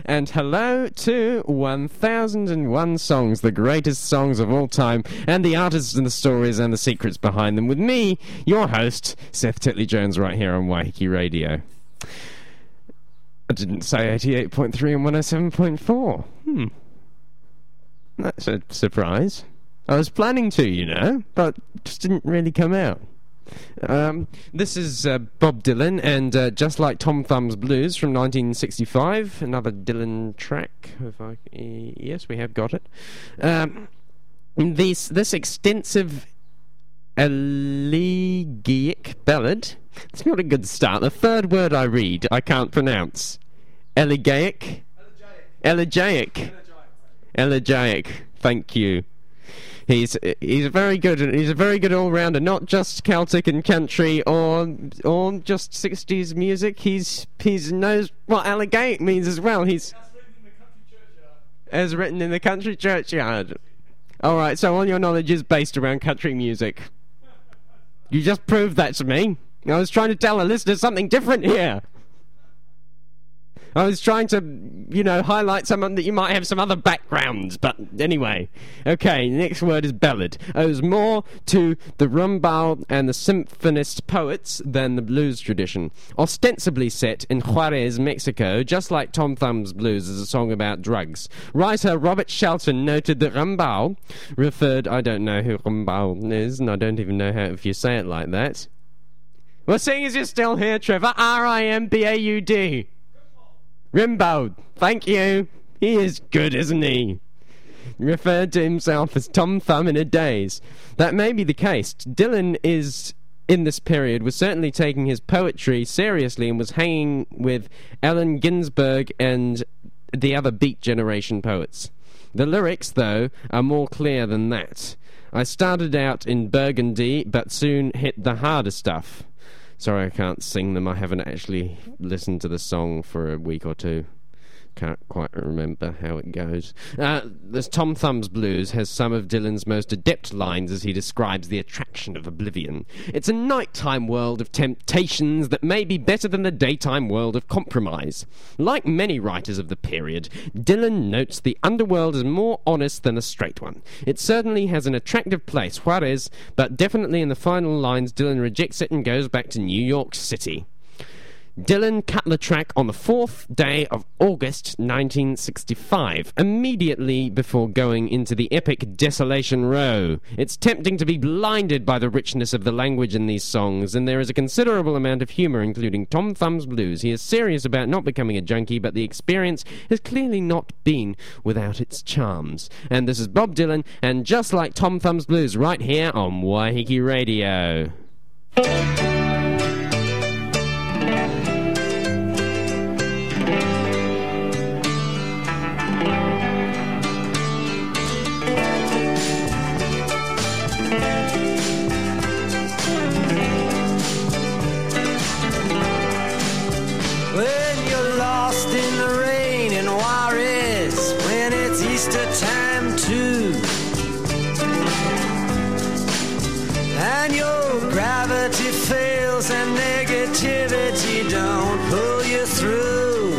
and hello to 1001 Songs, the greatest songs of all time, and the artists and the stories and the secrets behind them, with me, your host, Seth Titley-Jones, right here on Waiheke Radio. I didn't say 88.3 and 107.4. That's a surprise. I was planning to, you know, but just didn't really come out. This is Bob Dylan and Just Like Tom Thumb's Blues from 1965, another Dylan track. Yes, we have got it. This extensive elegiac ballad. It's not a good start. The third word I read, I can't pronounce. Elegiac. Thank you. He's a very good all-rounder, not just Celtic and country or just 60s music. He knows what allegaic means as well. As written in the country churchyard. All right, so all your knowledge is based around country music. You just proved that to me. I was trying to tell the listeners something different here. I was trying to, highlight someone that you might have some other backgrounds, but anyway. Okay, next word is ballad. Owes more to the rumbao and the symphonist poets than the blues tradition. Ostensibly set in Juarez, Mexico, Just Like Tom Thumb's Blues is a song about drugs. Writer Robert Shelton noted that rumbao referred... I don't know who rumbao is, and I don't even know how if you say it like that. Well, seeing as you're still here, Trevor, R-I-M-B-A-U-D. Rimbaud, thank you. He is good, isn't he? Referred to himself as Tom Thumb in a daze. That may be the case. Dylan in this period, was certainly taking his poetry seriously and was hanging with Allen Ginsberg and the other Beat Generation poets. The lyrics, though, are more clear than that. I started out in Burgundy, but soon hit the harder stuff. Sorry, I can't sing them. I haven't actually listened to the song for a week or two. Can't quite remember how it goes. This Tom Thumb's Blues has some of Dylan's most adept lines as he describes the attraction of oblivion. It's a nighttime world of temptations that may be better than the daytime world of compromise. Like many writers of the period, Dylan notes the underworld is more honest than a straight one. It certainly has an attractive place, Juarez, but definitely in the final lines Dylan rejects it and goes back to New York City. Dylan cut the track on the 4th day of August 1965, immediately before going into the epic Desolation Row. It's tempting to be blinded by the richness of the language in these songs, and there is a considerable amount of humour, including Tom Thumb's Blues. He is serious about not becoming a junkie, but the experience has clearly not been without its charms. And this is Bob Dylan, and Just Like Tom Thumb's Blues, right here on Waiheke Radio. And your gravity fails and negativity don't pull you through.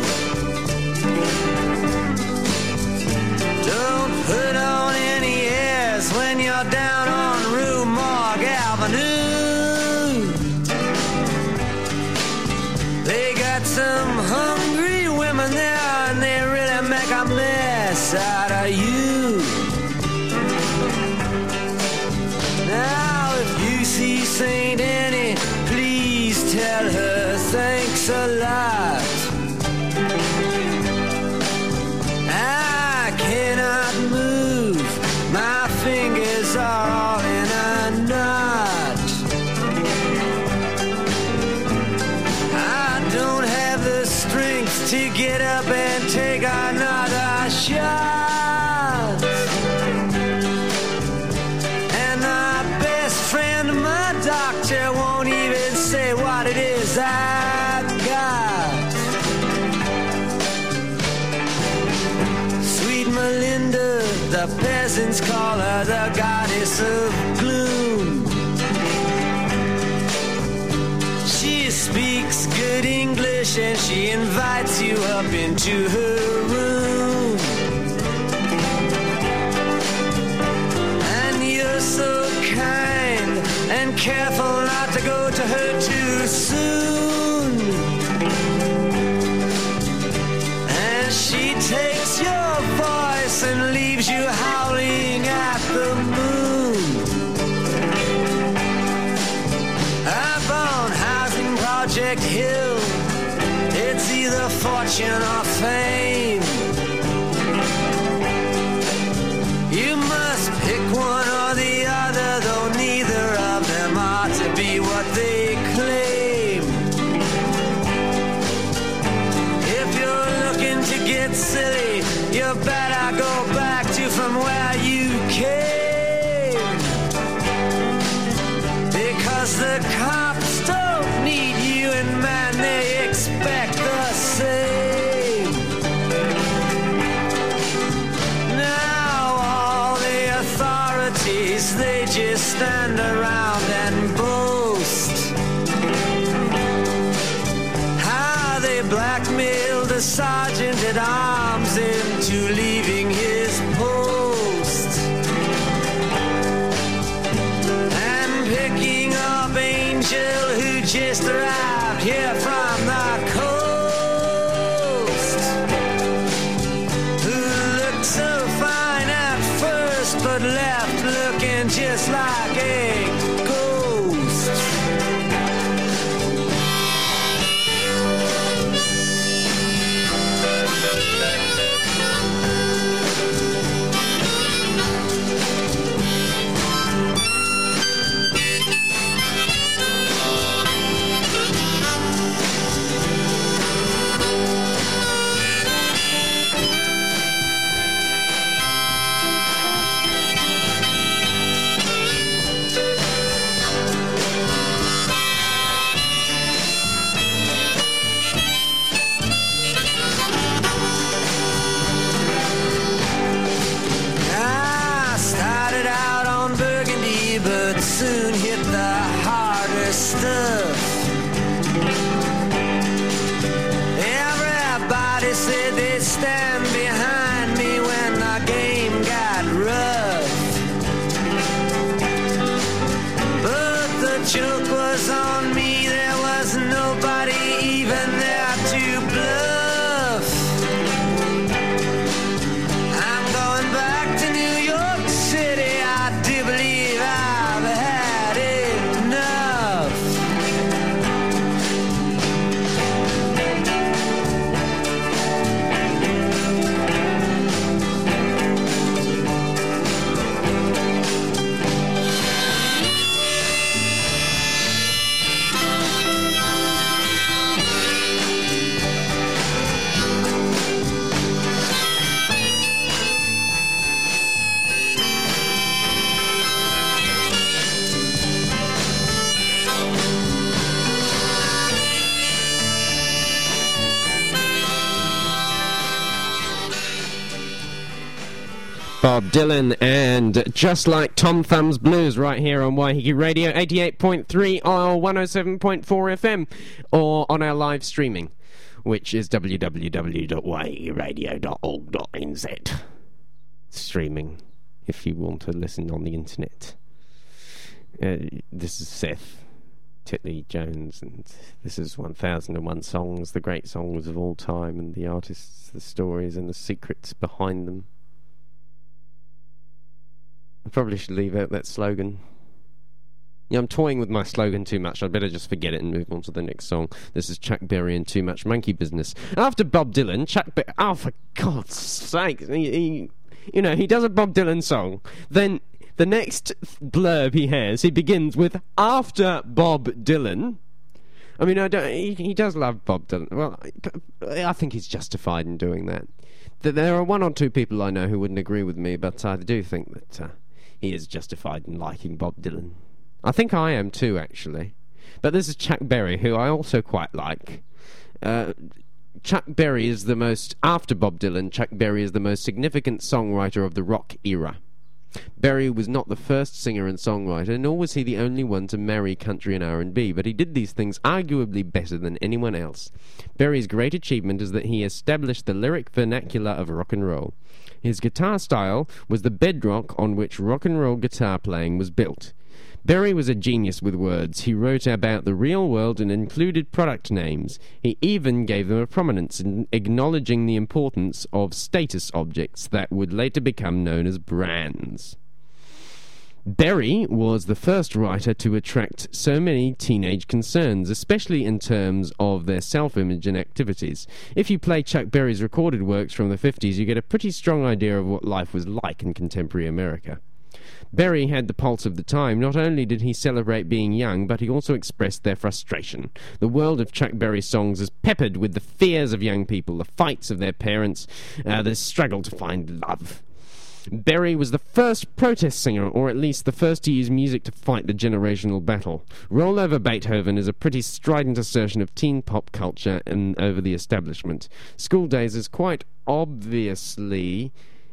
Don't put on any airs when you're down on Rue Morgue Avenue. They got some hungry women there and they really make a mess out of you. Now if you see St. Annie, please tell her thanks a lot. I cannot move, my fingers are all in a knot. I don't have the strength to get up and take another shot. And my best friend, my doctor, won't even say what it is I've got. Sweet Melinda, the peasants call her the goddess of gloom. She speaks good English and she invites you up into her room. fortune or fame. You must pick one or the other, though neither of them ought to be what they claim. If you're looking to get silly, you better go back to from where you came. Because the cops don't need you, and man, they expect the same. Now all the authorities, they just stand around and boast how they blackmailed a sergeant at arms into leaving his post and picking up Angel, who just arrived here from the coast, who looked so fine at first but left looking just like a ghost. I started out on Burgundy, but soon hit the harder stuff. Everybody said they'd stand behind me when the game got rough, but the joke was on me. There was nobody even there to bluff. I'm going back to New York City. I do believe I've had enough. Bob Dylan and Just Like Tom Thumb's Blues right here on Waiheke Radio 88.3 or 107.4 FM or on our live streaming, which is www.waihekeradio.org.nz. Streaming if you want to listen on the internet. This is Seth Titley Jones, and this is 1001 Songs, the great songs of all time, and the artists, the stories, and the secrets behind them. I probably should leave out that slogan. Yeah, I'm toying with my slogan too much. I'd better just forget it and move on to the next song. This is Chuck Berry and Too Much Monkey Business. After Bob Dylan, Chuck Berry... Oh, for God's sake. He does a Bob Dylan song. Then the next blurb he has, he begins with, after Bob Dylan. I mean, he does love Bob Dylan. Well, I think he's justified in doing that. There are one or two people I know who wouldn't agree with me, but I do think that he is justified in liking Bob Dylan. I think I am too, actually. But this is Chuck Berry, who I also quite like. Chuck Berry is the most... After Bob Dylan, Chuck Berry is the most significant songwriter of the rock era. Berry was not the first singer and songwriter, nor was he the only one to marry country and R&B, but he did these things arguably better than anyone else. Berry's great achievement is that he established the lyric vernacular of rock and roll. His guitar style was the bedrock on which rock and roll guitar playing was built. Berry was a genius with words. He wrote about the real world and included product names. He even gave them a prominence in acknowledging the importance of status objects that would later become known as brands. Berry was the first writer to attract so many teenage concerns, especially in terms of their self-image and activities. If you play Chuck Berry's recorded works from the 50s, you get a pretty strong idea of what life was like in contemporary America. Berry had the pulse of the time. Not only did he celebrate being young, but he also expressed their frustration. The world of Chuck Berry songs is peppered with the fears of young people, the fights of their parents, the struggle to find love. Berry was the first protest singer, or at least the first to use music to fight the generational battle. Roll Over Beethoven is a pretty strident assertion of teen pop culture and over the establishment. School Days is quite obviously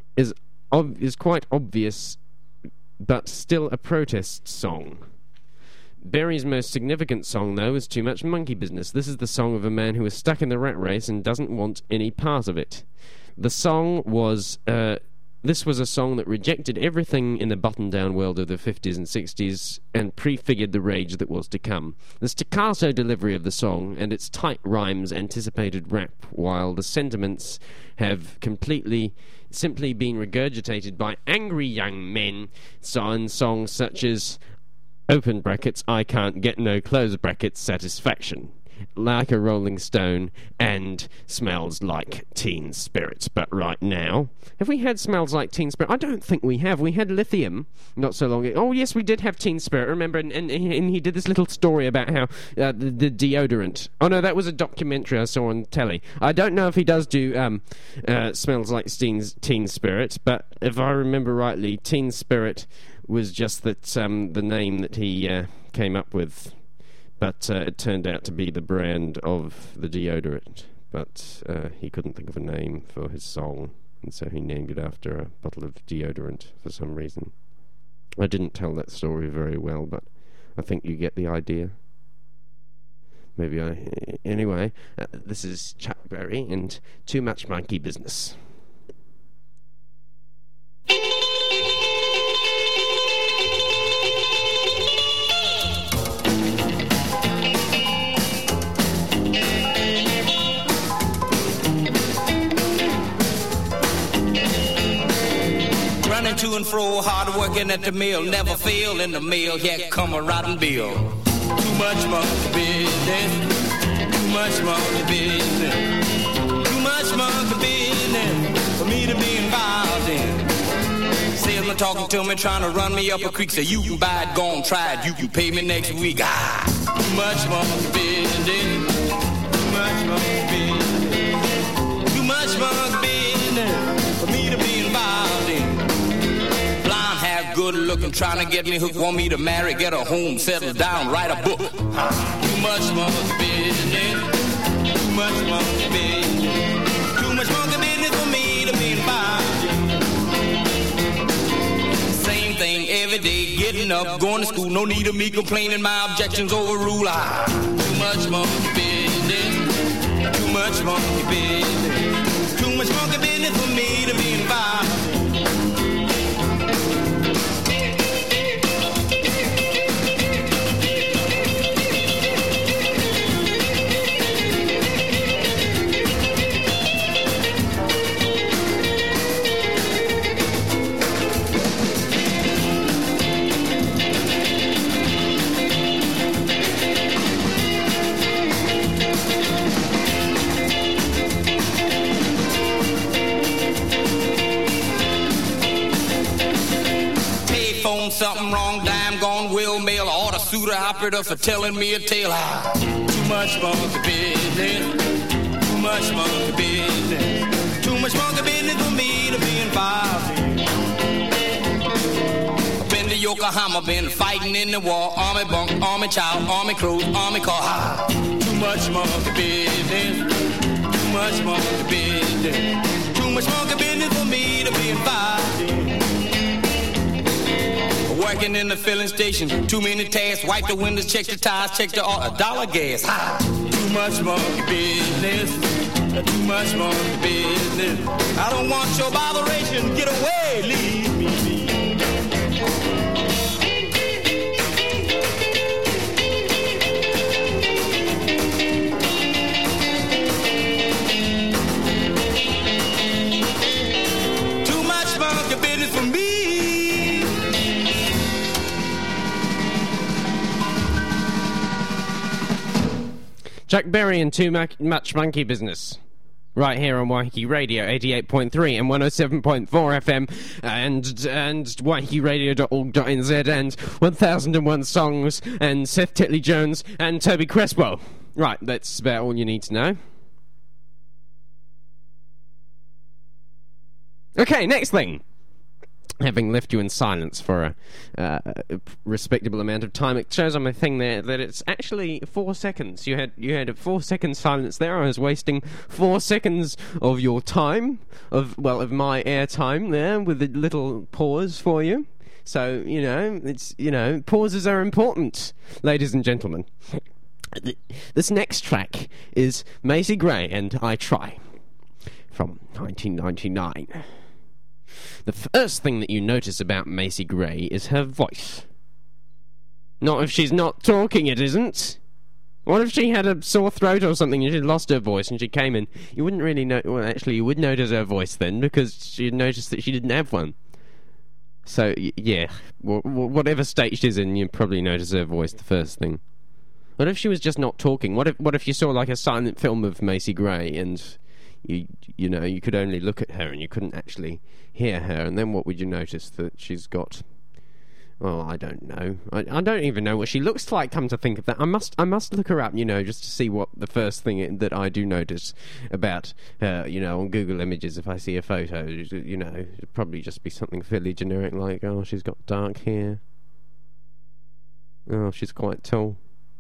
quite obvious, but still a protest song. Berry's most significant song, though, is Too Much Monkey Business. This is the song of a man who is stuck in the rat race and doesn't want any part of it. The song was This was a song that rejected everything in the button-down world of the 50s and 60s and prefigured the rage that was to come. The staccato delivery of the song and its tight rhymes anticipated rap, while the sentiments have simply been regurgitated by angry young men in songs such as open brackets, I can't get no close brackets, satisfaction, Like a Rolling Stone, and Smells Like Teen Spirit. But right now, have we had Smells Like Teen Spirit? I don't think we have. We had Lithium not so long ago. Oh, yes, we did have Teen Spirit, remember? And he did this little story about how the deodorant... Oh, no, that was a documentary I saw on telly. I don't know if he does do Smells Like Teen Spirit, but if I remember rightly, Teen Spirit was just the name that he came up with. But it turned out to be the brand of the deodorant. But he couldn't think of a name for his song, and so he named it after a bottle of deodorant for some reason. I didn't tell that story very well, but I think you get the idea. Anyway, this is Chuck Berry and Too Much Monkey Business. Running to and fro, hard working at the mill, never fail in the mill, yeah, come a rotten bill. Too much monkey business, too much monkey business, too much monkey business for me to be involved in. Salesman talking to me, trying to run me up a creek, say you can buy it, go on, try it, you can pay me next week. Too much monkey business, too much monkey business, too much monkey business for me to be involved in. Good looking, trying to get me hooked, want me to marry, get a home, settle down, write a book. Too much monkey business, too much monkey business, too much monkey business for me to be involved in. Same thing every day, getting up, going to school, no need of me complaining, my objections overrule. Too much monkey business, too much monkey business, too much monkey business for me to be involved in. Something wrong, dime gone, will mail, order suitor operator for telling me a tale. Too much monkey business, too much monkey business, too much monkey business for me to be involved in. Been to Yokohama, been fighting in the war, army bunk, army child, army crew, army car. Too much monkey business, too much monkey business, too much monkey business for me to be involved in. Working in the filling station, too many tasks, wipe the windows, check the tires, check the dollar gas. Too much monkey business, too much monkey business. I don't want your botheration, get away, leave me be. Too much monkey business for me. Chuck Berry and Too Much Monkey Business. Right here on Waiheke Radio, 88.3 and 107.4 FM, and waihekerradio.org.nz, and 1001 Songs, and Seth Titley Jones, and Toby Creswell. Right, that's about all you need to know. Okay, next thing. Having left you in silence for a respectable amount of time, it shows on my thing there that it's actually 4 seconds. You had a 4 second silence there. I was wasting 4 seconds of your time, of my air time there, with a little pause for you. So, pauses are important, ladies and gentlemen. This next track is Macy Gray and I Try, from 1999. The first thing that you notice about Macy Gray is her voice. Not if she's not talking, it isn't. What if she had a sore throat or something and she'd lost her voice and she came in? You wouldn't really know. Well, actually, you would notice her voice then, because you'd notice that she didn't have one. So, yeah, whatever state she's in, you'd probably notice her voice the first thing. What if she was just not talking? What if you saw like a silent film of Macy Gray and you could only look at her and you couldn't actually hear her, and then what would you notice? That she's got... Well, I don't know. I don't even know what she looks like, come to think of that. I must look her up, just to see what the first thing that I do notice about her, on Google Images. If I see a photo, it'd probably just be something fairly generic, like, oh, she's got dark hair. Oh, she's quite tall.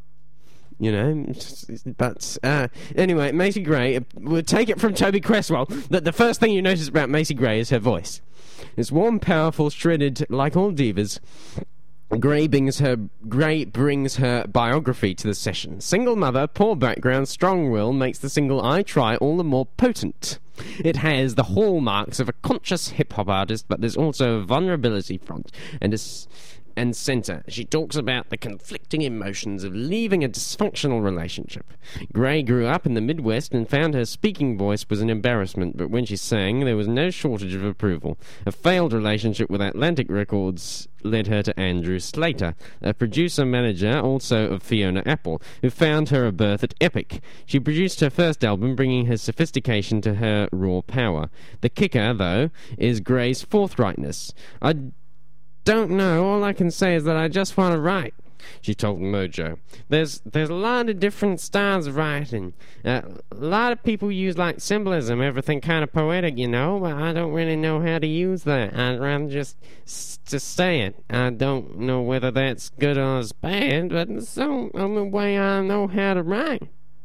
But anyway, Macy Gray, we'll take it from Toby Creswell that the first thing you notice about Macy Gray is her voice. It's warm, powerful, shredded, like all divas. Gray brings her biography to the session. Single mother, poor background, strong will makes the single I Try all the more potent. It has the hallmarks of a conscious hip-hop artist, but there's also a vulnerability front and center. She talks about the conflicting emotions of leaving a dysfunctional relationship. Gray grew up in the Midwest and found her speaking voice was an embarrassment, but when she sang, there was no shortage of approval. A failed relationship with Atlantic Records led her to Andrew Slater, a producer-manager also of Fiona Apple, who found her a berth at Epic. She produced her first album, bringing her sophistication to her raw power. The kicker, though, is Gray's forthrightness. I don't know. All I can say is that I just want to write, she told Mojo. There's a lot of different styles of writing. A lot of people use, like, symbolism, everything kind of poetic, but I don't really know how to use that. I'd rather just say it. I don't know whether that's good or it's bad, but it's the only way I know how to write.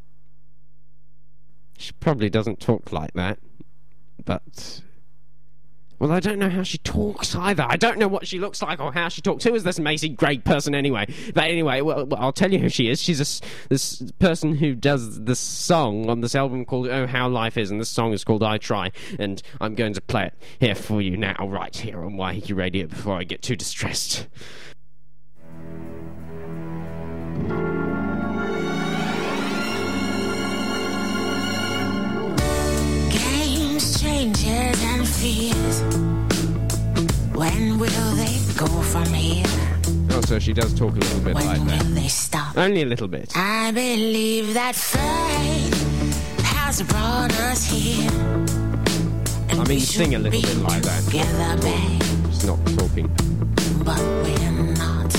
She probably doesn't talk like that, but... Well, I don't know how she talks either. I don't know what she looks like or how she talks. Who is this Macy Gray person anyway? But anyway, well, I'll tell you who she is. She's this person who does this song on this album called Oh How Life Is, and this song is called I Try, and I'm going to play it here for you now, right here on Waiheke Radio before I get too distressed. Changes and fears. When will they go from here? Oh, so she does talk a little bit when like that. When will they stop? Only a little bit. I believe that fate has brought us here. I mean, sing a little bit like that. Together, babe. She's not talking. But we're not.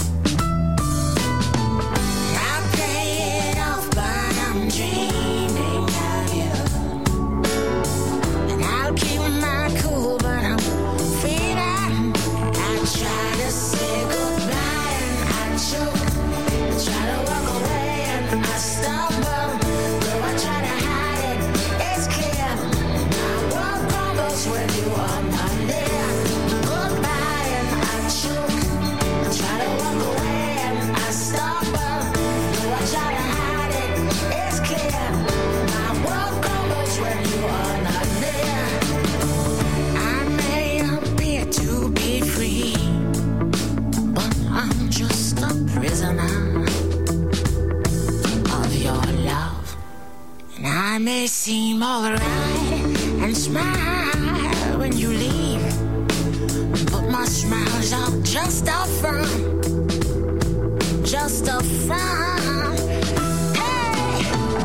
I play it off, but I'm dreaming of you. I'll keep my cool, but I'm feeling. I try to say goodbye and I choke. I try to walk away and I stumble. Though I try to hide it, it's clear. My world crumbles when you are not there. Goodbye and I choke. I try to walk away and I stumble. Though I try to hide it, it's clear. My world crumbles when you are not there. To be free, but I'm just a prisoner of your love. And I may seem alright and smile when you leave, but my smile's all just a front, just a front. Hey,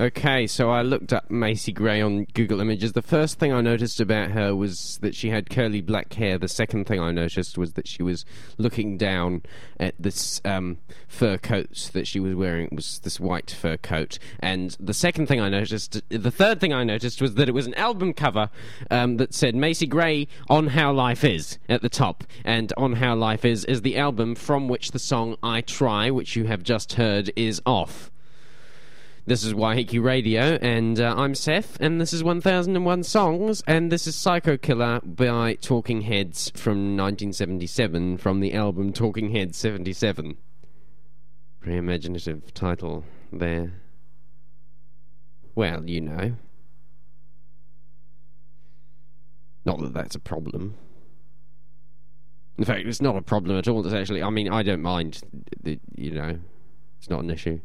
Okay, so I looked up Macy Gray on Google Images. The first thing I noticed about her was that she had curly black hair. The second thing I noticed was that she was looking down at this fur coat that she was wearing. It was this white fur coat. And the third thing I noticed was that it was an album cover that said Macy Gray On How Life Is at the top. And On How Life Is the album from which the song I Try, which you have just heard, is off. This is Waiheke Radio, and I'm Seth, and this is 1001 Songs, and this is Psycho Killer by Talking Heads from 1977, from the album Talking Heads 77. Very imaginative title there. Well, you know. Not that that's a problem. In fact, it's not a problem at all. It's actually, I mean, I don't mind, you know, it's not an issue.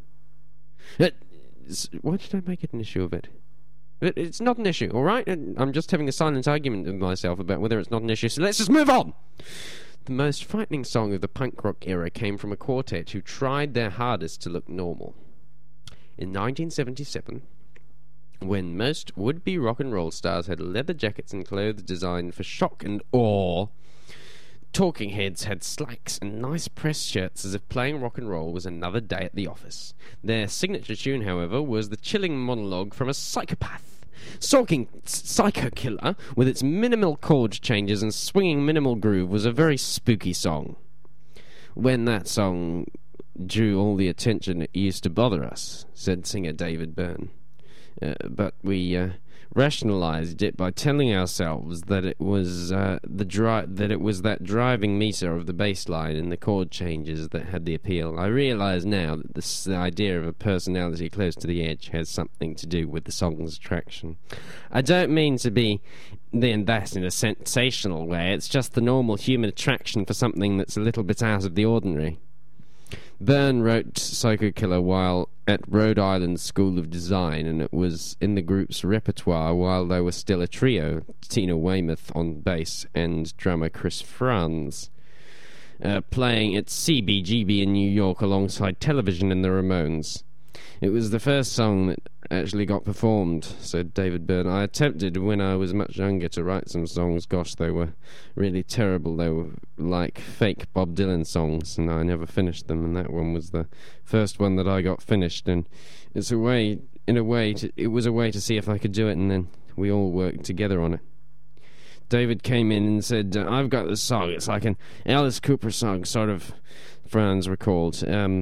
Why did I make it an issue of it? It's not an issue, all right? I'm just having a silent argument with myself about whether it's not an issue, so let's just move on! The most frightening song of the punk rock era came from a quartet who tried their hardest to look normal. In 1977, when most would-be rock and roll stars had leather jackets and clothes designed for shock and awe, Talking Heads had slacks and nice press shirts as if playing rock and roll was another day at the office. Their signature tune, however, was the chilling monologue from a psychopath. Psycho Killer, with its minimal chord changes and swinging minimal groove, was a very spooky song. When that song drew all the attention, it used to bother us, said singer David Byrne. But we rationalized it by telling ourselves that it was that driving meter of the bass line and the chord changes that had the appeal. I realize now that the idea of a personality close to the edge has something to do with the song's attraction. I don't mean to be that in a sensational way. It's just the normal human attraction for something that's a little bit out of the ordinary. Byrne wrote Psycho Killer while at Rhode Island School of Design, and it was in the group's repertoire while they were still a trio, Tina Weymouth on bass and drummer Chris Franz, playing at CBGB in New York alongside Television and the Ramones. It was the first song that actually got performed, said David Byrne. I attempted when I was much younger to write some songs. Gosh, they were really terrible. They were like fake Bob Dylan songs, and I never finished them, and that one was the first one that I got finished, and it was a way to see if I could do it, and then we all worked together on it. David came in and said, I've got this song. It's like an Alice Cooper song, sort of, Franz recalled.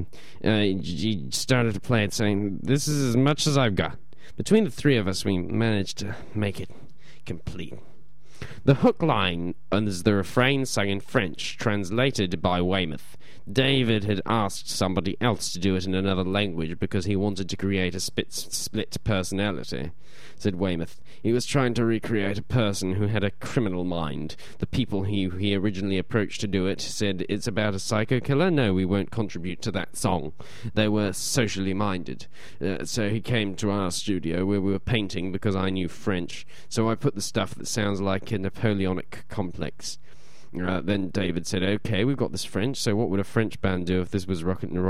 He started to play it saying, this is as much as I've got. Between the three of us, we managed to make it complete. The hook line is the refrain sung in French, translated by Weymouth. David had asked somebody else to do it in another language because he wanted to create a split personality, said Weymouth. He was trying to recreate a person who had a criminal mind. The people he originally approached to do it said, it's about a psycho killer? No, we won't contribute to that song. They were socially minded. So he came to our studio where we were painting because I knew French. So I put the stuff that sounds like a Napoleonic complex. Then David said, okay, we've got this French, so what would a French band do if this was a rock and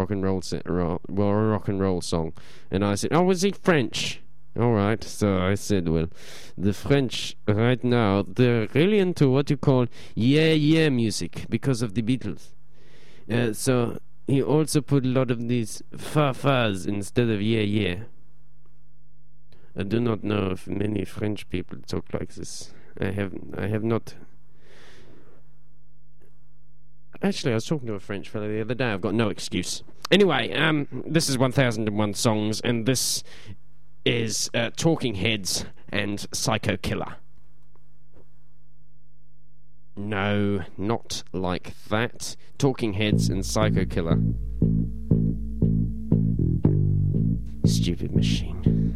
roll song? And I said, oh, is he French? All right. So I said, well, the French right now, they're really into what you call yeah music because of the Beatles. So he also put a lot of these fa-fas instead of yeah. I do not know if many French people talk like this. I have not. Actually, I was talking to a French fellow the other day. I've got no excuse. Anyway, this is 1001 Songs, and this is Talking Heads and Psycho Killer. No, not like that. Talking Heads and Psycho Killer. Stupid machine.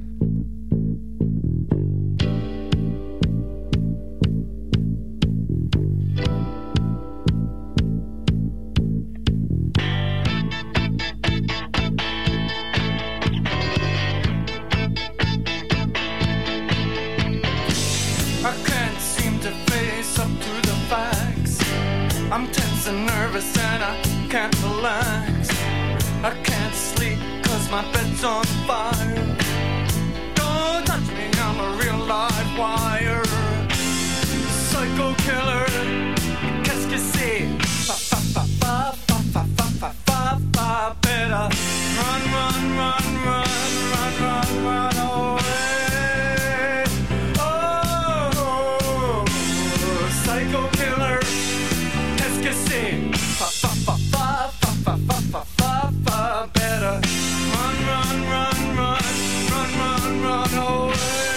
I'm tense and nervous and I can't relax. I can't sleep cause my bed's on fire. choir. Psycho killer, qu'est-ce que c'est? Fa fa fa fa fa fa fa fa fa fa. Better run, run, run, run, run, run, run away. Oh, psycho killer, qu'est-ce que c'est? Fa fa fa fa fa fa fa fa fa fa. Better run, run, run, run, run, run, run away.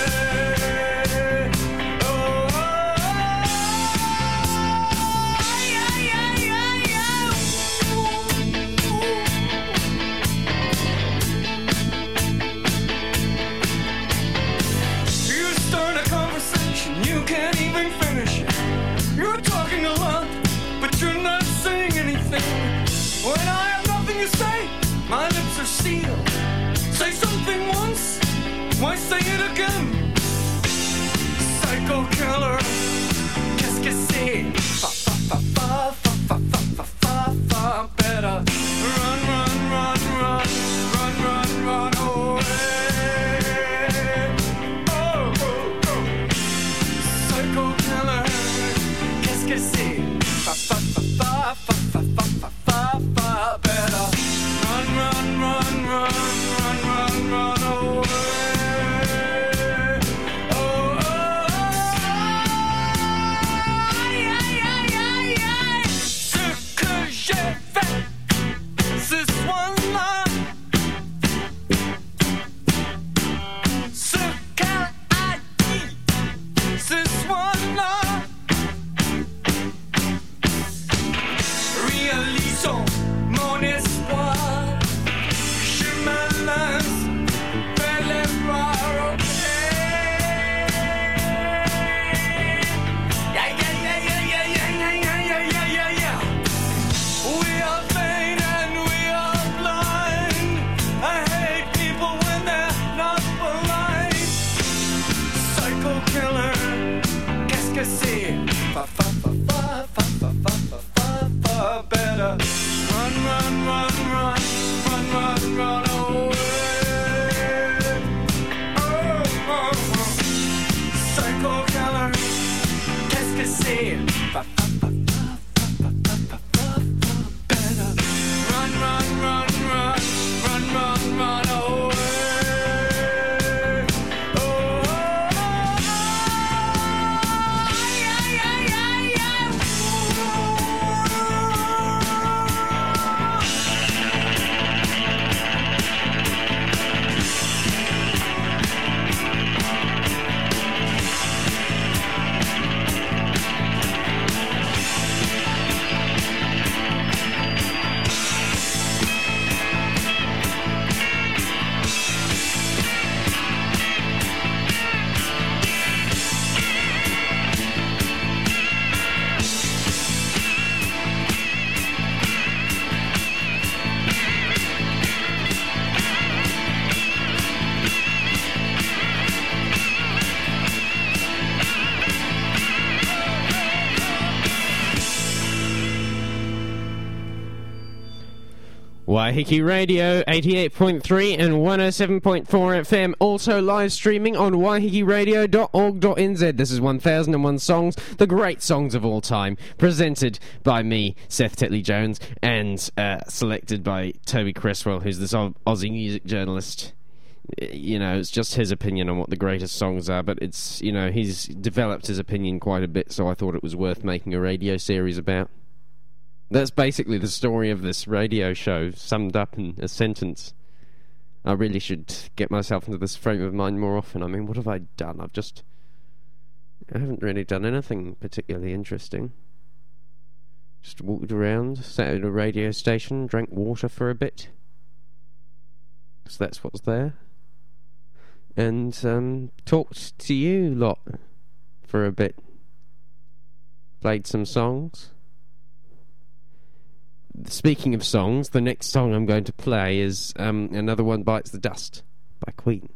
When I have nothing to say, my lips are sealed. Say something once, why say it again? Psycho killer, qu'est-ce que c'est? Fa fa fa fa fa fa fa fa fa. Better run, run, run, run, run, run, run away. Oh, oh, oh. Psycho killer, qu'est-ce que c'est? Fa fa fa fa fa fa fa fa fa. Better run, run, run, run, run, run, run away. Oh, oh, aïe, aïe, aïe, aïe, aïe. Ce que j'ai fait ce soir-là, ce qu'elle a dit ce soir-là, réalisons mon espoir. Je me lance vers les bras, ok. Yeah, yeah, yeah, yeah, yeah, yeah, yeah, yeah, yeah, yeah, yeah. We are vain and we are blind. I hate people when they're not polite. Psycho killer, qu'est-ce que c'est? Fa fa fa fa fa fa fa fa fa. Better run, run, run, run, run, run, run away. Oh, oh, oh. Psycho killer, qu'est-ce que c'est? Fa fa fa fa fa fa fa fa fa. Better run, run, run, run, run, run, run away. Oh, oh, oh. Aïe, aïe, aïe, aïe, aïe. Waiheke Radio 88.3 and 107.4 FM, also live streaming on waihekeradio.org.nz. This is 1001 Songs, the great songs of all time, presented by me, Seth Tetley Jones, and selected by Toby Creswell, who's this Aussie music journalist. You know, it's just his opinion on what the greatest songs are, but it's, you know, he's developed his opinion quite a bit, so I thought it was worth making a radio series about. That's basically the story of this radio show, summed up in a sentence. I really should get myself into this frame of mind more often. I mean, what have I done? I haven't really done anything particularly interesting. Just walked around, sat at a radio station, drank water for a bit. So that's what's there. And talked to you lot for a bit. Played some songs. Speaking of songs, the next song I'm going to play is Another One Bites the Dust by Queen.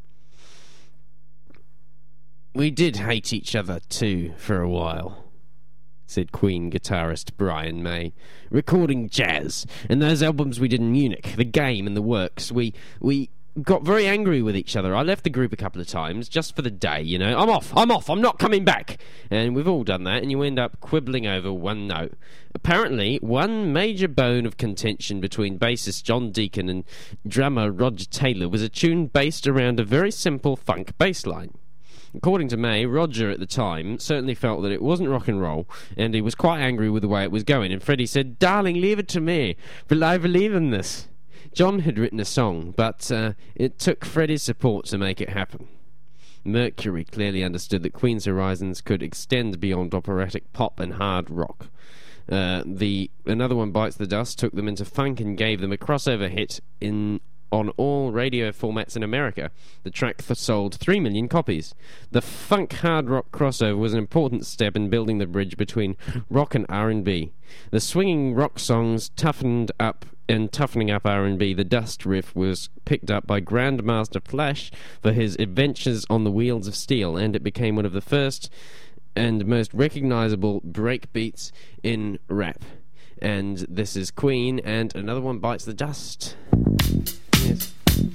We did hate each other too for a while, said Queen guitarist Brian May, recording jazz and those albums we did in Munich, The Game and The Works. We got very angry with each other. I left the group a couple of times just for the day, you know. I'm off, I'm not coming back. And we've all done that, and you end up quibbling over one note. Apparently, one major bone of contention between bassist John Deacon and drummer Roger Taylor was a tune based around a very simple funk bass line. According to May, Roger at the time certainly felt that it wasn't rock and roll, and he was quite angry with the way it was going. And Freddie said, "Darling, leave it to me, for I believe in this." John had written a song, but it took Freddie's support to make it happen. Mercury clearly understood that Queen's horizons could extend beyond operatic pop and hard rock. Another One Bites the Dust took them into funk and gave them a crossover hit on all radio formats in America. The track sold 3 million copies. The funk hard rock crossover was an important step in building the bridge between rock and R&B. The swinging rock songs toughening up R&B. The Dust riff was picked up by Grandmaster Flash for his adventures on the Wheels of Steel, and it became one of the first and most recognizable break beats in rap. And this is Queen and Another One Bites the Dust. Yes.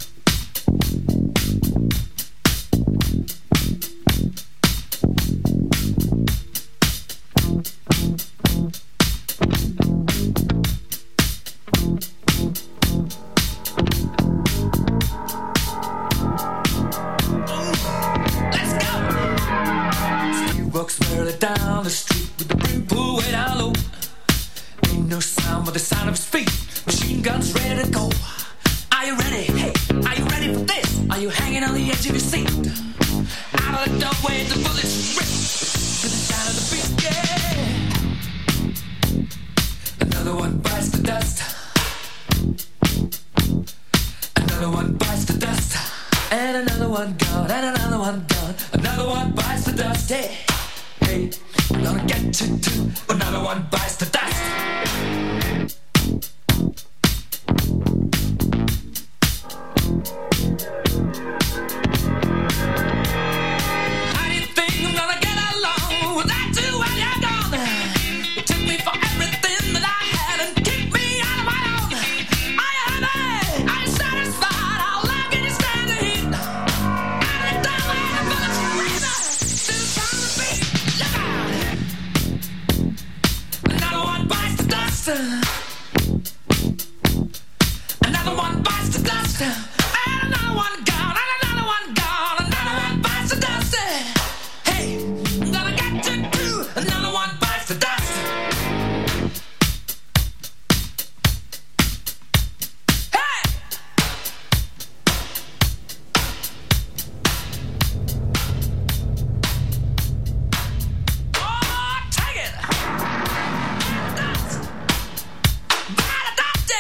Let's go! He walks merrily down the street with the brim pulled way down low. Ain't no sound but the sound of his feet. Machine guns ready to go. Are you ready? Hey, are you ready for this? Are you hanging on the edge of your seat? Out of the doorway, the bullets rip to the sound of the beat. Yeah. Another one bites the dust. Another one bites the dust. And another one gone. And another one gone. Another one bites the dust. Hey, hey, I'm gonna get you too. Another one bites the dust. How do you think I'm gonna get along without you when you're gone? You took me for everything that I had and kicked me out of my own. Are you happy? Are you satisfied? How long can you stand the heat? Out of the doorway, the bullets ring to the sound of the beat. Look out! Another one bites the dust. Another one bites the dust. And another one gone. And another one gone. Another one bites the dust. Hey, I'm gonna get you too. Another one bites the dust. Hey! Oh, take it! Dust. By the dust.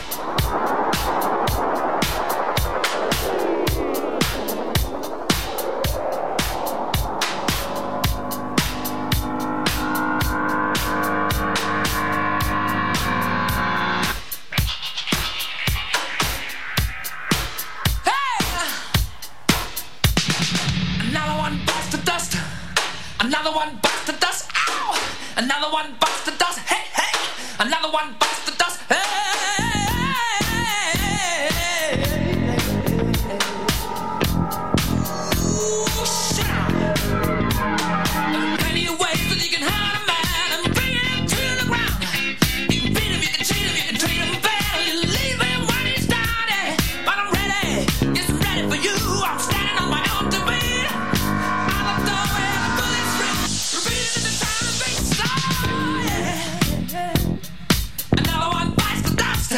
Another one bites the dust. Another one bites the dust. Ow! Another one bites the dust. Hey, hey! Another one bites the dust. Hey! Ooh, shit! There are plenty of ways that you can hurt a man and bring him to the ground. You can beat him, you can cheat him, you can treat him bad, you leave him when he's down. But I'm ready, yes, I'm ready for you. I'm standing on my own two feet. Out the doorway, the bullets rip, repeating the sound of the beat. Oh, yeah. Another one bites the dust.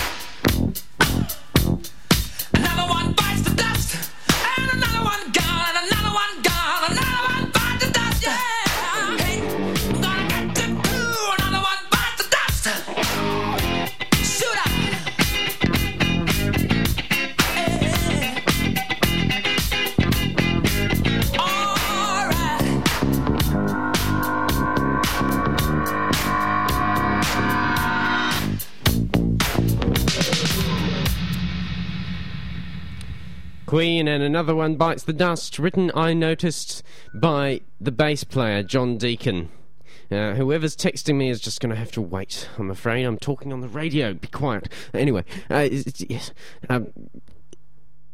Another one bites the dust. And another one gone. And another one gone. Another one bites the dust. Yeah. Hey, I'm gonna get you too. Another one bites the dust. Shoot up. Hey. All right. Queen and Another One Bites the Dust, written, I noticed, by the bass player, John Deacon. Whoever's texting me is just going to have to wait. I'm afraid I'm talking on the radio. Be quiet. Anyway, yes.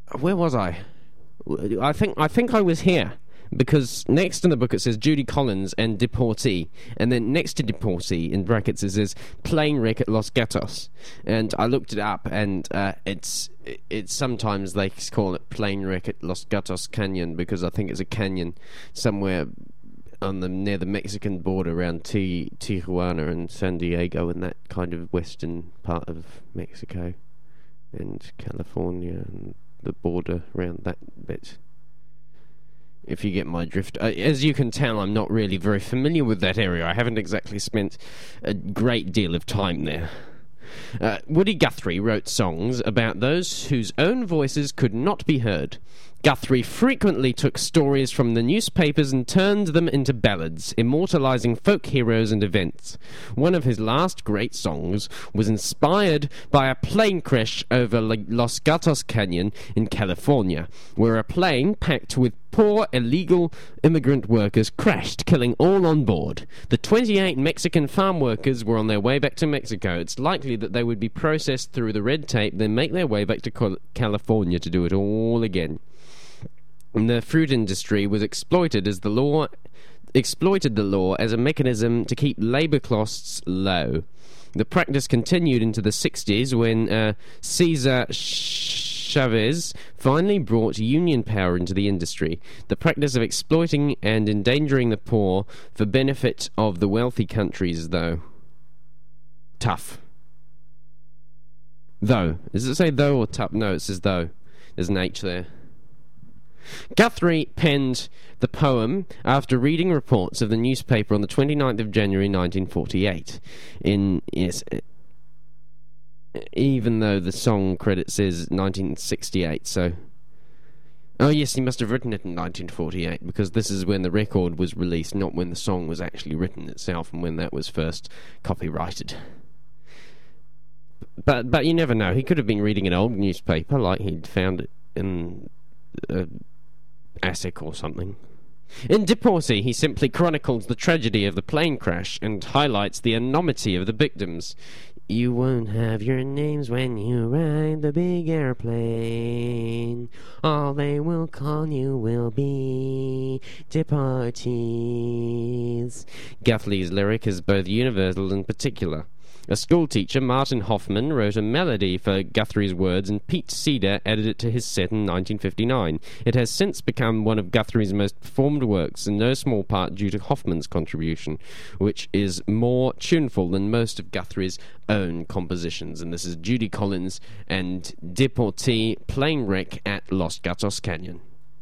where was I? I think I was here. Because next in the book it says Judy Collins and Deportee, and then next to Deportee in brackets it says plane wreck at Los Gatos, and I looked it up, and it's sometimes they call it plane wreck at Los Gatos Canyon, because I think it's a canyon somewhere on near the Mexican border around Tijuana and San Diego, and that kind of western part of Mexico and California and the border around that bit. If you get my drift. As you can tell, I'm not really very familiar with that area. I haven't exactly spent a great deal of time there. Woody Guthrie wrote songs about those whose own voices could not be heard. Guthrie frequently took stories from the newspapers and turned them into ballads, immortalizing folk heroes and events. One of his last great songs was inspired by a plane crash over Los Gatos Canyon in California, where a plane packed with poor illegal immigrant workers crashed, killing all on board. The 28 Mexican farm workers were on their way back to Mexico. It's likely that they would be processed through the red tape, then make their way back to California to do it all again. The fruit industry was exploited the law as a mechanism to keep labor costs low. The practice continued into the 60s when Cesar Chavez finally brought union power into the industry. The practice of exploiting and endangering the poor for benefit of the wealthy countries, though. Tough. Though. Does it say though or tough? No, it says though. There's an H there. Guthrie penned the poem after reading reports of the newspaper on the 29th of January 1948. Even though the song credit says 1968, so... Oh yes, he must have written it in 1948, because this is when the record was released, not when the song was actually written itself, and when that was first copyrighted. But you never know. He could have been reading an old newspaper, like he'd found it in... ASIC or something. In Deportee, he simply chronicles the tragedy of the plane crash and highlights the enormity of the victims. You won't have your names when you ride the big airplane. All they will call you will be deportees. Guthrie's lyric is both universal and particular. A schoolteacher, Martin Hoffman, wrote a melody for Guthrie's words, and Pete Cedar added it to his set in 1959. It has since become one of Guthrie's most performed works, in no small part due to Hoffman's contribution, which is more tuneful than most of Guthrie's own compositions. And this is Judy Collins and Deportee, Plane Wreck at Los Gatos Canyon.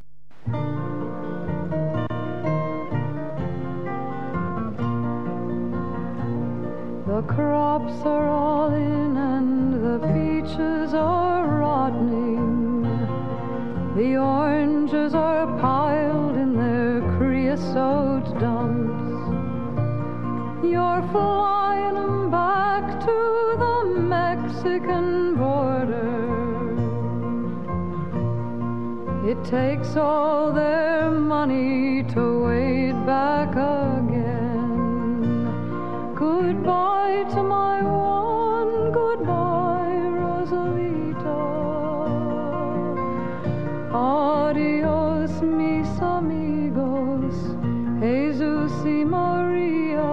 The crops are all in and the peaches are rotting. The oranges are piled in their creosote dumps. You're flying 'em back to the Mexican border. It takes all their money to wade back again. Goodbye to my one, goodbye, Rosalita. Adios, mis amigos, Jesus y Maria.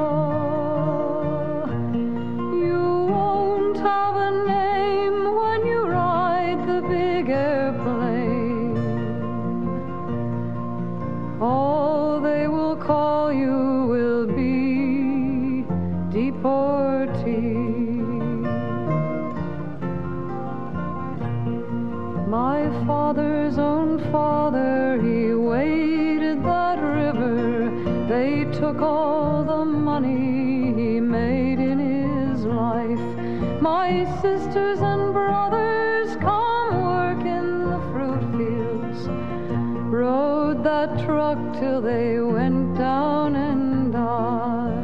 You won't have a name when you ride the big airplane. All they will call you will be deportee. My father's own father, he waded that river. They took all the money he made in his life. My sisters and brothers come work in the fruit fields, rode that truck till they went down and died.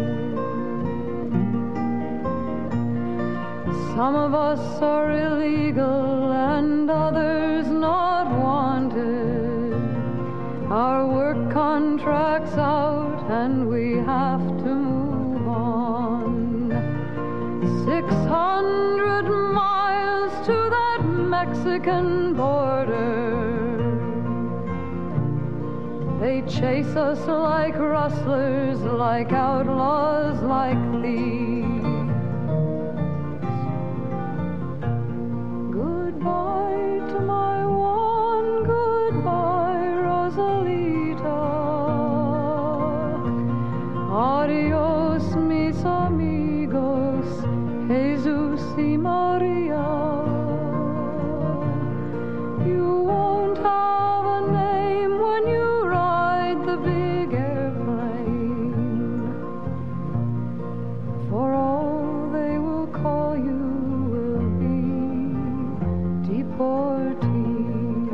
Some of us are illegal and others not wanted. Our work contract's out and we have to move on. 600 miles to that Mexican Mexican border. They chase us like rustlers, like outlaws, like thieves. Goodbye to my one, goodbye, Rosalita. Adios, mis amigos, Jesus y Maria. You won't have a name when you ride the big airplane, for all they will call you will be deportees.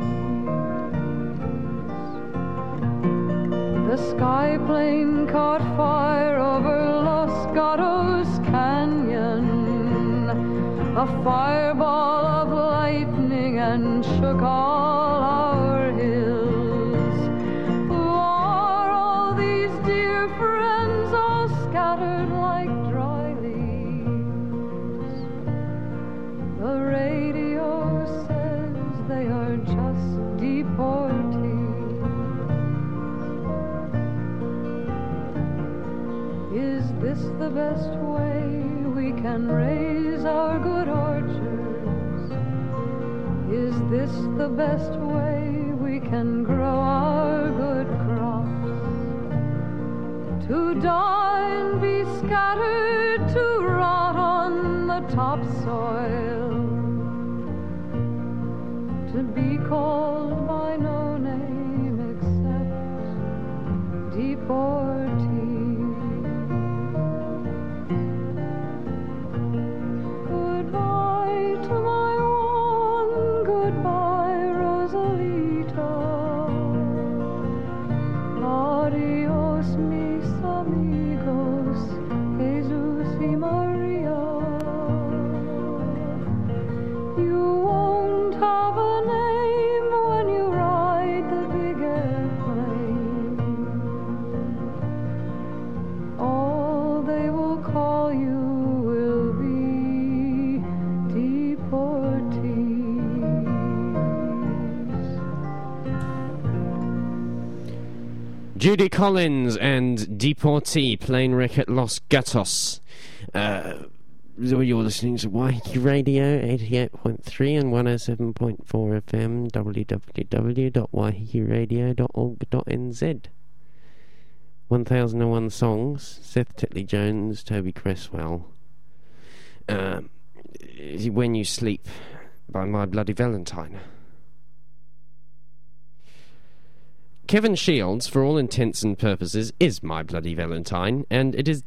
The sky plane caught fire over Los Gatos Canyon, a fireball of lightning, and shook all our hills. Who are all these dear friends, all scattered like dry leaves? The radio says they are just deportees. Is this the best way we can raise our good orchards? Is this the best way we can grow our good crops? To die and be scattered, to rot on the topsoil, to be called by no name except deportee. Goodbye to my one, goodbye, Rosalita. Adios, mis amigos, Jesus y Maria. You won't have a name when you ride the big airplane. All they will call you will be deportees. Judy Collins and Deportee, plane wreck at Los Gatos. You're listening to Waiheke Radio 88.3 and 107.4 FM, www.waihekeradio.org.nz. 1001 Songs, Seth Titley Jones, Toby Cresswell. When You Sleep by My Bloody Valentine. Kevin Shields, for all intents and purposes, is My Bloody Valentine, and is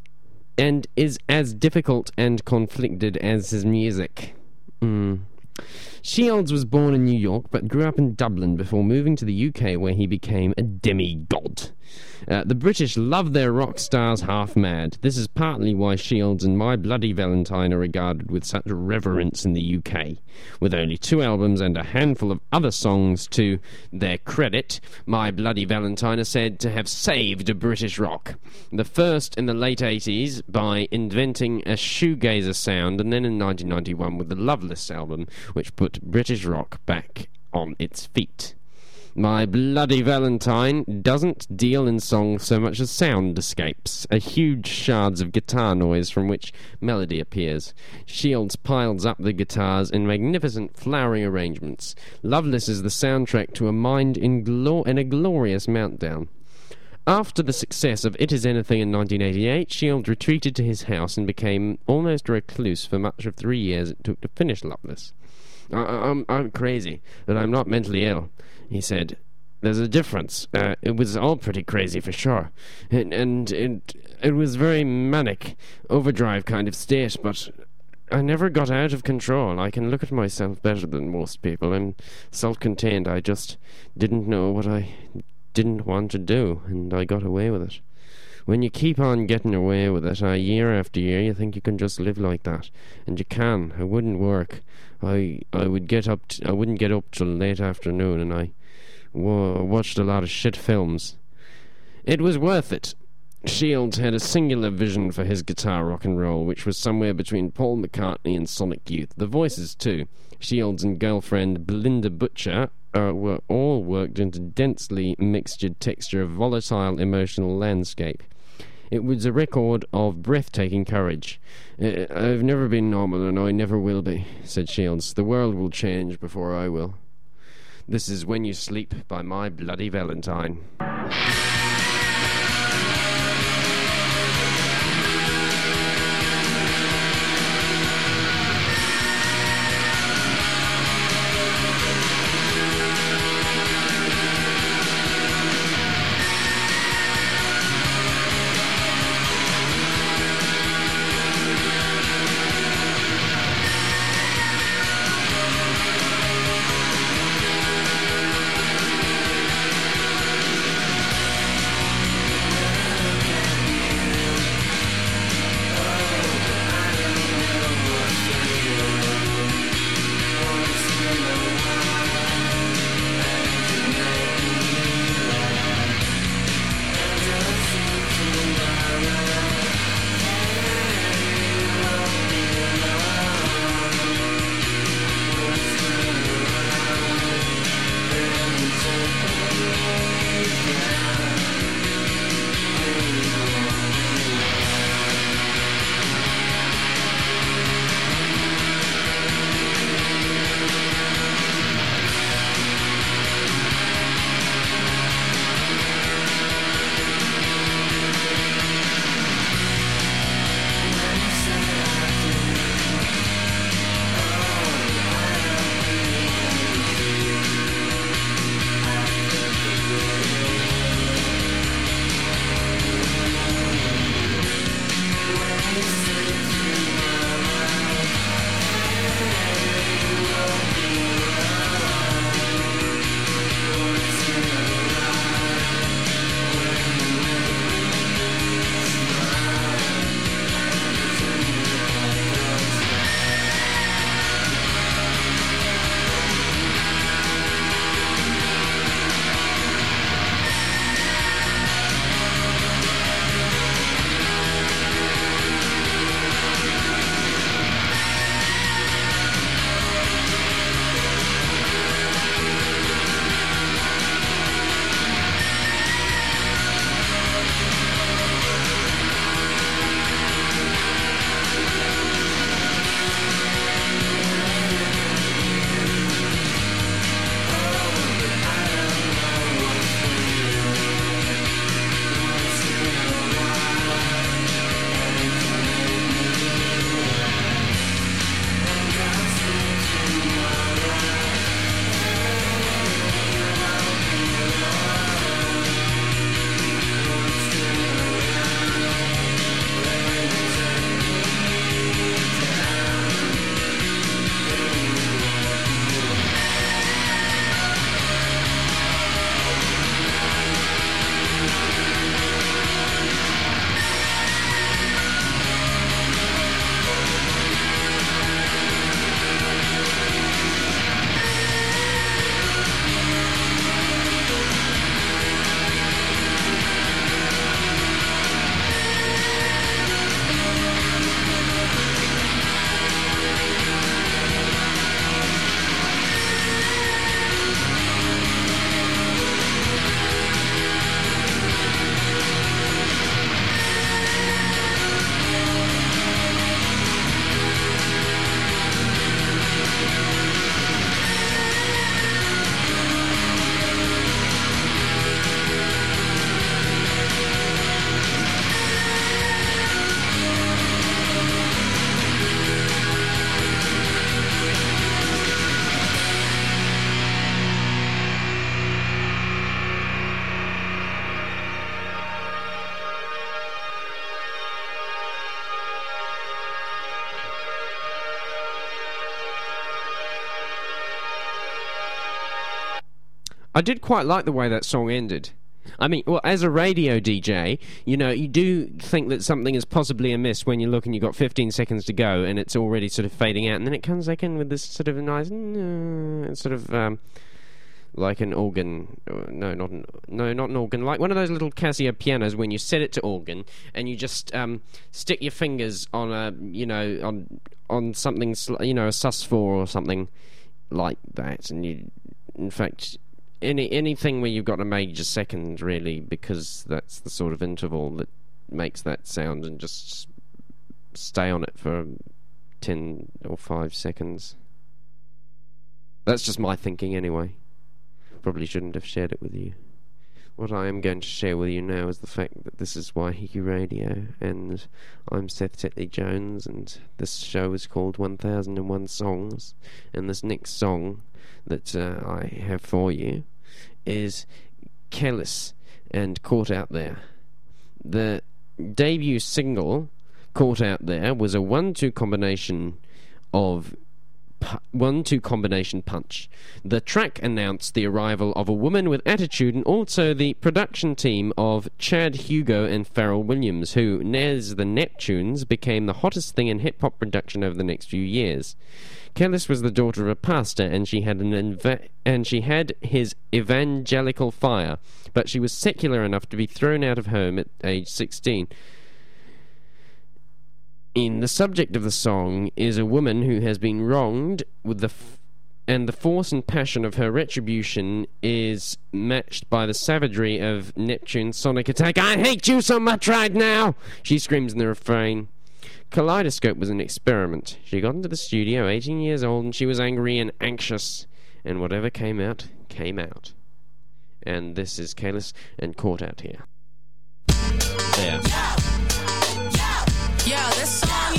as difficult and conflicted as his music. Shields was born in New York but grew up in Dublin before moving to the UK, where he became a demigod. The British love their rock stars half mad. This is partly why Shields and My Bloody Valentine are regarded with such reverence in the UK. With only 2 albums and a handful of other songs to their credit, My Bloody Valentine is said to have saved British rock. The first in the late 80s by inventing a shoegazer sound, and then in 1991 with the Loveless album, which put British rock back on its feet. My Bloody Valentine doesn't deal in songs so much as soundscapes, a huge shards of guitar noise from which melody appears. Shields piles up the guitars in magnificent flowering arrangements. Loveless is the soundtrack to a mind in a glorious meltdown. After the success of It Is Anything in 1988, Shields retreated to his house and became almost a recluse for much of 3 years it took to finish Loveless. I'm crazy, but I'm not mentally ill, he said. There's a difference. It was all pretty crazy for sure. And it was very manic, overdrive kind of state, but I never got out of control. I can look at myself better than most people. I'm self-contained. I just didn't know what I didn't want to do, and I got away with it. When you keep on getting away with it, year after year, you think you can just live like that. And you can. It wouldn't work. I wouldn't get up till late afternoon, and I watched a lot of shit films. It was worth it. Shields had a singular vision for his guitar rock and roll, which was somewhere between Paul McCartney and Sonic Youth. The voices, too. Shields and girlfriend Belinda Butcher were all worked into densely mixtured texture of volatile emotional landscape. It was a record of breathtaking courage. "I've never been normal, and I never will be," said Shields. "The world will change before I will. This is When You Sleep by My Bloody Valentine." I did quite like the way that song ended. I mean, well, as a radio DJ, you know, you do think that something is possibly amiss when you look and you've got 15 seconds to go and it's already sort of fading out, and then it comes back in with this sort of nice, like an organ. No, not an organ. Like one of those little Casio pianos when you set it to organ and you just stick your fingers on on something, a sus4 or something like that, and you, in fact, anything where you've got a major second, really, because that's the sort of interval that makes that sound, and just stay on it for 10 or 5 seconds. That's just my thinking anyway. Probably shouldn't have shared it with you. What I am going to share with you now is the fact that this is Waiheke Radio, and I'm Seth Tetley Jones, and this show is called 1001 Songs, and this next song that I have for you is Kelis and Caught Out There. The debut single, Caught Out There, was a 1-2 combination punch. The track announced the arrival of a woman with attitude, and also the production team of Chad Hugo and Pharrell Williams, who, as the Neptunes, became the hottest thing in hip-hop production over the next few years. Kelis was the daughter of a pastor, and she had his evangelical fire, but she was secular enough to be thrown out of home at age 16. The subject of the song is a woman who has been wronged, with and the force and passion of her retribution is matched by the savagery of Neptune's sonic attack. "I hate you so much right now!" she screams in the refrain. Kaleidoscope was an experiment. She got into the studio 18 years old, and she was angry and anxious, and whatever came out, came out. And this is Kelis and Caught Out Here. There. Yo, this song,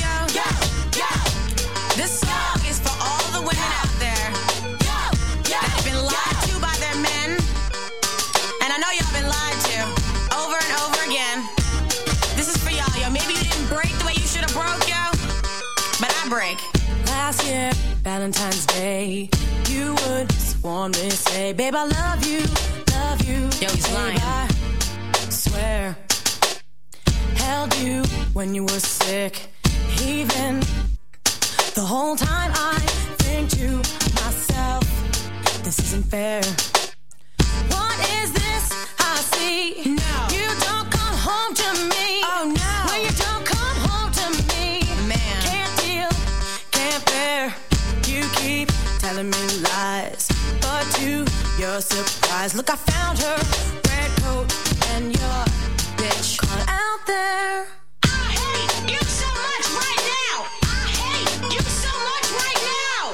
this song is for all the women out there that have been lied to by their men. And I know y'all been lied to over and over again. This is for y'all, yo. Maybe you didn't break the way you should have broke, yo, but I break. Last year, Valentine's Day, you would sworn to say, "Babe, I love you, love you." Yo, he's lying. I swear, held you when you were sick. Even the whole time I think to myself, this isn't fair. What is this I see? No. You don't come home to me. Oh no. When you don't come home to me, man, can't deal, can't bear. You keep telling me lies, but to your surprise, look, I found her red coat and your bitch caught out there. I hate you so much right now. I hate you so much right now.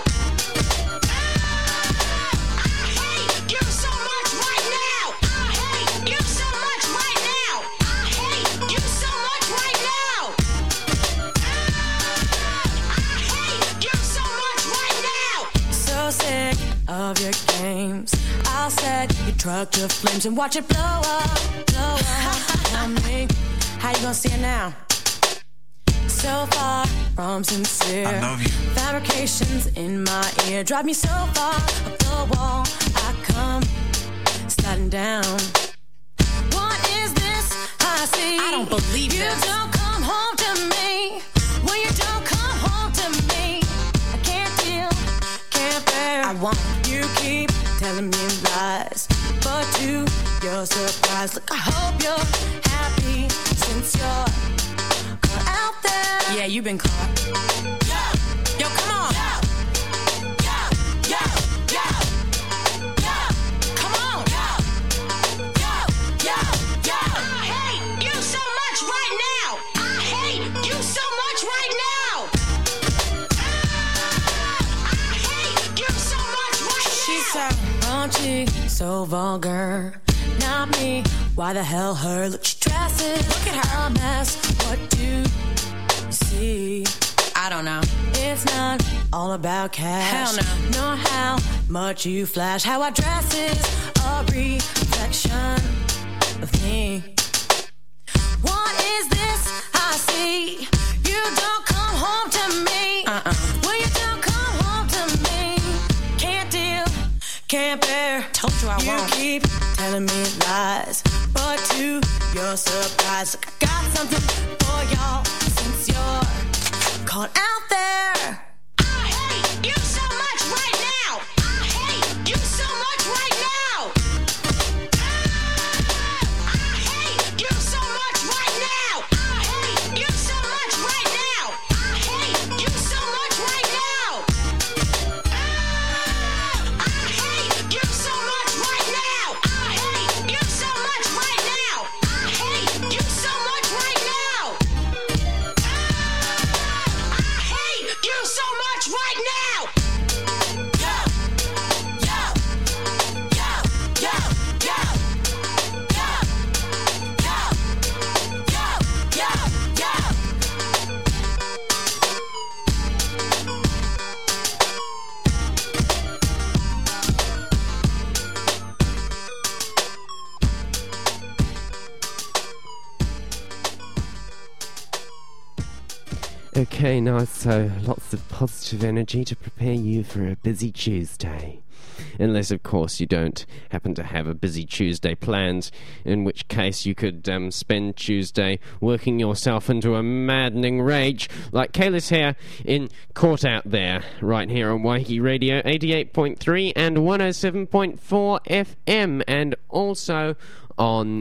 I hate you so much right now. I hate you so much right now. I hate you so much right now. I hate you so much right now. So sick of your games. I'll set your truck to flames and watch it blow up, blow up. Tell me, how you gonna see it now? So far from sincere. I love you. Fabrications in my ear drive me so far up the wall. I come sliding down. What is this I see? I don't believe you. You don't come home to me. When you don't come home to me, I can't deal, can't bear. I won't. You keep telling me lies, but to your surprise, look, I hope you're happy since you're caught out there. Yeah, you've been caught. Yo, come on. Come on. I hate you so much right now. I hate you so much right now. I hate you so much right now. She's so raunchy, so vulgar. Not me, why the hell her? Look, she dresses, look at her mess. What do you see? I don't know. It's not all about cash. Hell no. Nor how much you flash. How I dress is a reflection of me. What is this I see? You don't come home to me. When you don't come home to me, can't deal, can't bear. Told you I won't. You keep telling me lies, but to your surprise, look, I got something for y'all since you're caught out there. I hate you so much right now. I hate you so much right now. Okay, nice. So lots of positive energy to prepare you for a busy Tuesday. Unless, of course, you don't happen to have a busy Tuesday planned, in which case you could spend Tuesday working yourself into a maddening rage, like Kayla's here in Caught Out There, right here on Waiheke Radio 88.3 and 107.4 FM, and also on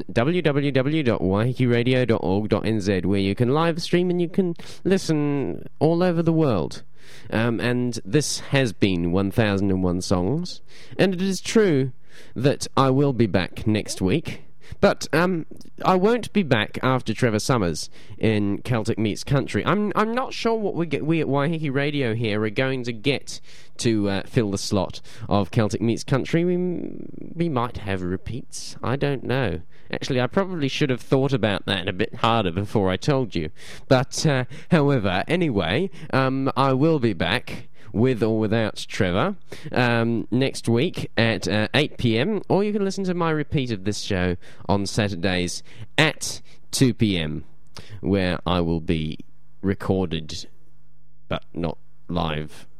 www.waihekeradio.org.nz, where you can live stream and you can listen all over the world. And this has been 1001 Songs, and it is true that I will be back next week, but I won't be back after Trevor Summers in Celtic Meets Country. I'm not sure what we at Waiheke Radio here are going to get to fill the slot of Celtic Meets Country. We might have repeats. I don't know. Actually, I probably should have thought about that a bit harder before I told you. But, however, anyway, I will be back with or without Trevor next week at 8 p.m, or you can listen to my repeat of this show on Saturdays at 2 p.m, where I will be recorded but not live